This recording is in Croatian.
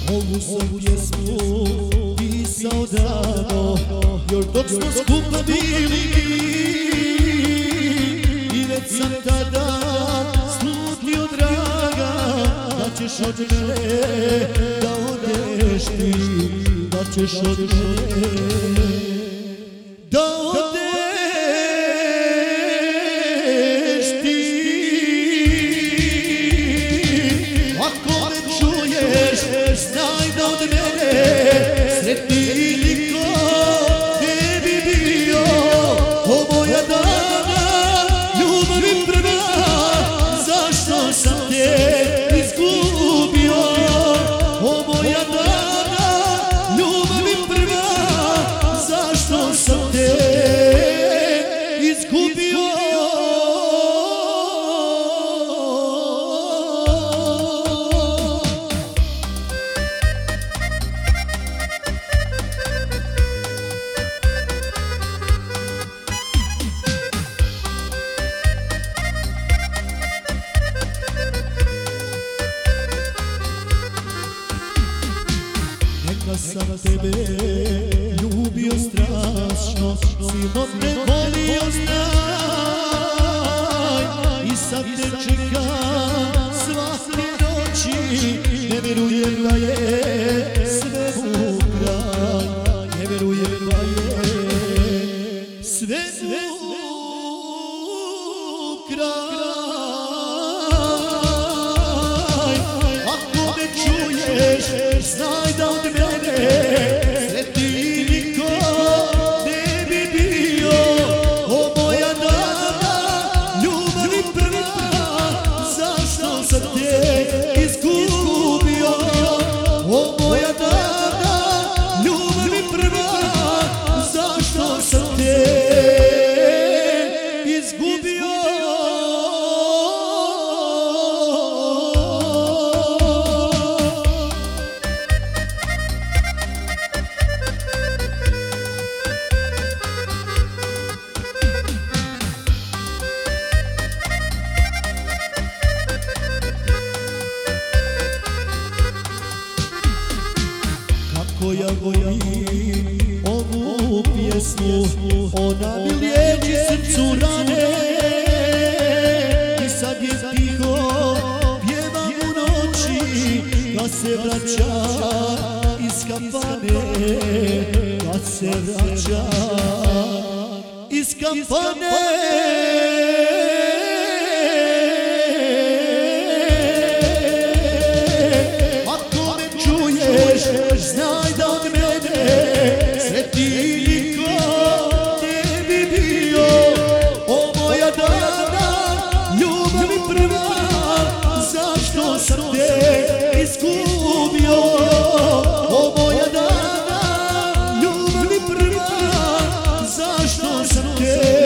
Ovu sam pjesmu pisao davno, još dok smo skupa bili, i već sam tada slutio, draga, da ćeš od mene da odeš ti, da ćeš od mene da odeš ti. Ako me čuješ, znaj da od mene sretniji niko ne bi bio. O moja dana, ljubavi prva, zašto sam te izgubio? O moja dana, ljubavi prva, zašto sam te izgubio? Neka sam tebe ljubio strašno, silno te volio, znaj, i sad te čekam svake noći. Ne verujem da je svemu kraj, ne verujem da je svemu kraj. Ako me čuješ, znaj da od mene sretniji niko ne bi bio. O moja dana, ljubavi prva, zašto sam te izgubio? O moja dana, ljubavi prva, zašto sam te izgubio? Kako ja volim ovu pjesmu, ona mi liječi srcu rane, i sad je tiho, pjevam u noći, kad se vraća iz kafane, kad se vraća iz kafane. Znaj da od mene sretniji niko ne bi bio. O moja dana, ljubavi prva, zašto sam te izgubio? O moja dana, ljubavi prva, zašto sam te